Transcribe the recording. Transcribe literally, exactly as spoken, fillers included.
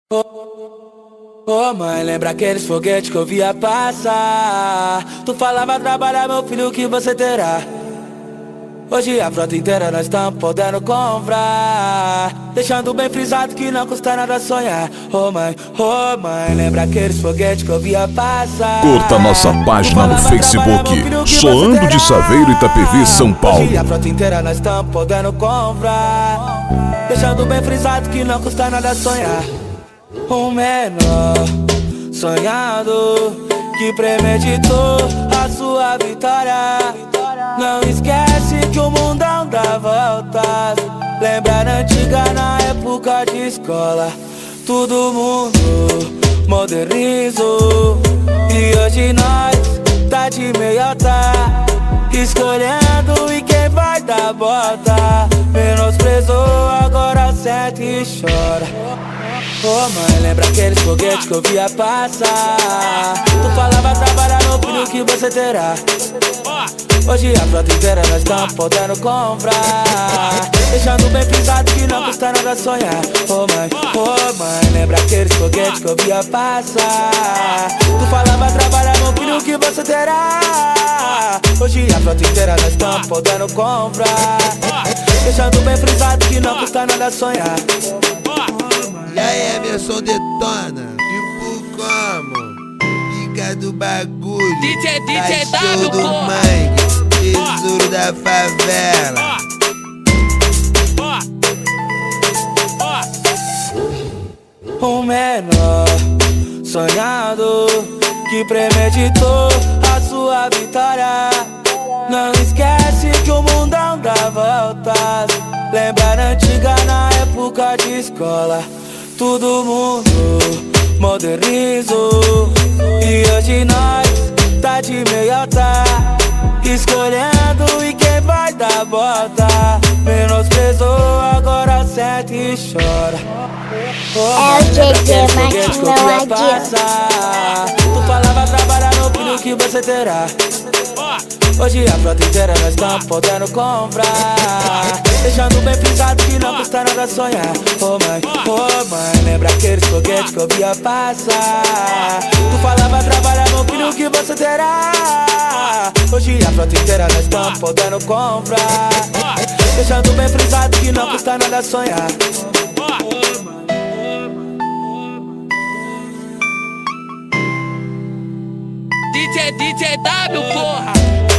Ô oh, mãe, lembra aqueles foguetes que eu via passar? Tu falava trabalhar, meu filho, que você terá. Hoje a frota inteira nós estamos podendo comprar, deixando bem frisado que não custa nada sonhar. Oh mãe, oh mãe, lembra aqueles foguetes que eu via passar? Curta nossa página no Facebook, Soando de Saveiro, Itapevi, São Paulo. Hoje a frota inteira nós estamos podendo comprar, deixando bem frisado que não custa nada sonhar. Um menor sonhado que premeditou a sua vitória. Não esquece que o mundão dá voltas. Lembra na antiga, na época de escola. Todo mundo modernizou e hoje nós tá de meiota, escolhendo e quem vai dar bota. Menosprezou, agora sente e chora. Oh mãe, lembra aqueles foguetes que eu via passar? Tu falava trabalhar no filho que você terá. Hoje a frota inteira nós estamos podendo comprar, deixando bem frisado que não custa nada sonhar. Oh mãe, oh mãe, lembra aqueles foguetes que eu via passar? Tu falava trabalhar no filho que você terá. Hoje a frota inteira nós estamos podendo comprar, deixando bem frisado que não custa nada sonhar. E aí, Emerson detona, tipo como? Pica do bagulho, D J, D J cachorro W, do porra. mangue, tesouro da favela. Um menor sonhado que premeditou a sua vitória. Não esquece que o mundão dá voltas. Lembra na antiga, na época de escola. Todo mundo modernizou e hoje nós tá de meiota, escolhendo e quem vai dar bota. Menosprezou, agora sente e chora. Oh, É o J J foguete que eu via Martinão passar. Tu falava trabalhar no filho que você terá. Hoje a frota inteira nós estamos podendo comprar, deixando bem frisado que não custa nada sonhar. Oh mãe, oh mãe, lembra aqueles foguetes que eu via passar? Tu falava trabalhar no filho que você terá. Hoje a frota inteira nós estamos podendo comprar, deixando bem frisado que não custa nada sonhar. D J, D J W, porra.